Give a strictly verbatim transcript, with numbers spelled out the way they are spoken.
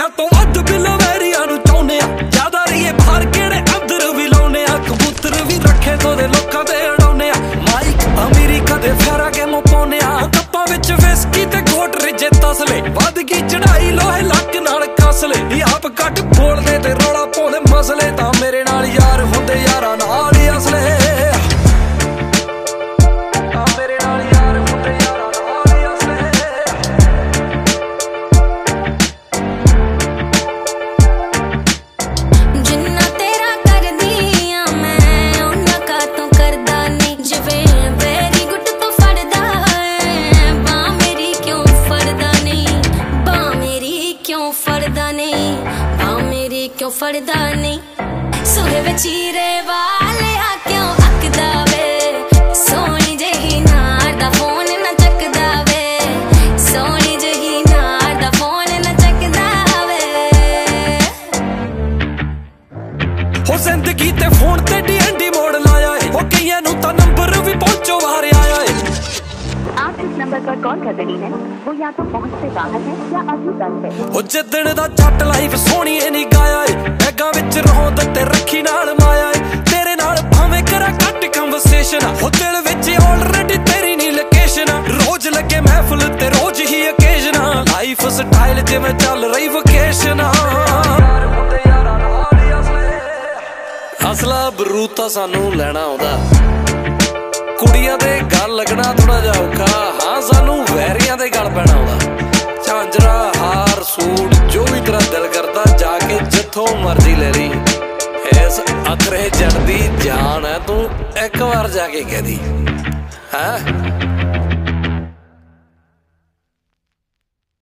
ਵੈਰੀਆਂ ਤੋਂ ਵੱਧ ਬਿੱਲ ਵੈਰੀਆਂ ਨੂੰ ਚਾਹੁੰਦੇ ਆ ਜ਼ਿਆਦਾ ਰਹੀਏ ਬਾਹਰ ਕਿਹੜੇ ਅੰਦਰ ਵੀ ਲਾਉਨੇ ਆ ਕਬੂਤਰ ਵੀ ਰੱਖੇ ਤੋਦੇ ਲੋਕਾਂ ਦੇ ਉਡਾਉਨੇ ਆ ਮਾਈਕ ਅਮਰੀਕਾ ਦੇ ਫੇਰਾ ਕੇ ਮੋ ਪਾਉਨੇ ਆ ਕੱਪਾਂ ਵਿੱਚ ਵਿਸਕੀ ਤੇ ਘੋਟ ਰਿਜੇ ਤਸਲੇ ਵੱਧ ਗਈ ਚੜਾਈ ਲੋਹੇ ਲੱਕ ਨਾਲ ਕਸਲੇ ਨੀ ਆਪ ਘੱਟ ਬੋਲਦੇ ਤੇ ਰੌਲਾ ਪਾਉਂਦੇ ਮਸਲੇ ਤਾਂ ਮੇਰੇ ਨਾਲ ਯਾਰ ਹੁੰਦੇ ਯਾਰਾਂ ਨਾਲ ਹੀ ਅਸਲੇ क्यों फड़दा नहीं सूहे विच हीरे वालिया क्यों अकदा वे सोहनी जही नार दा फोन ना चकदा वे सोहनी जही नार दा फोन ना चकदा वे हो जिंदगी ते फोन ते डीएनडी मोड़ लाया है हो कईयां नूं तां नंबर भी पहुंचो बाहर आया है आप जिस नंबर पर कॉल कर रही हैं वो या तो पहुंच से बाहर है या अभी बंद है हो जिद्दण दा जट लाइफ सोहनी ए नी गाया है बैगां विच रहोंद ते रखी नाल माया है तेरे नाल भावें करा घट कन्वर्सेशन हो दिल विच ऑलरेडी तेरी नी लोकेशन रोज लगे महफिल ते रोज ही ओकेजन लाइफ स्टाइल जिवें चल रही वोकेशन असला बरूद तां सानू लैणा आउंदा कुड़ियां दे गल लगना थोड़ा जिहा औखा हाँ सानू वैरियां दे गल पैना आउंदा झांजरा हार सूट जो भी तेरा दिल करदा जाके जिथों मर्जी ले ली इस अखरे जट दी जान है तू एक बार जाके कह दी है।